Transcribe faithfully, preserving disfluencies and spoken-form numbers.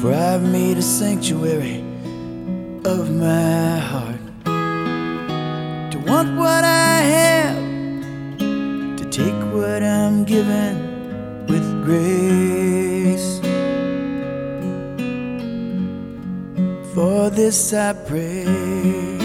For I've made a sanctuary of my heart to want what I have, to take what I'm given with grace. For this I pray,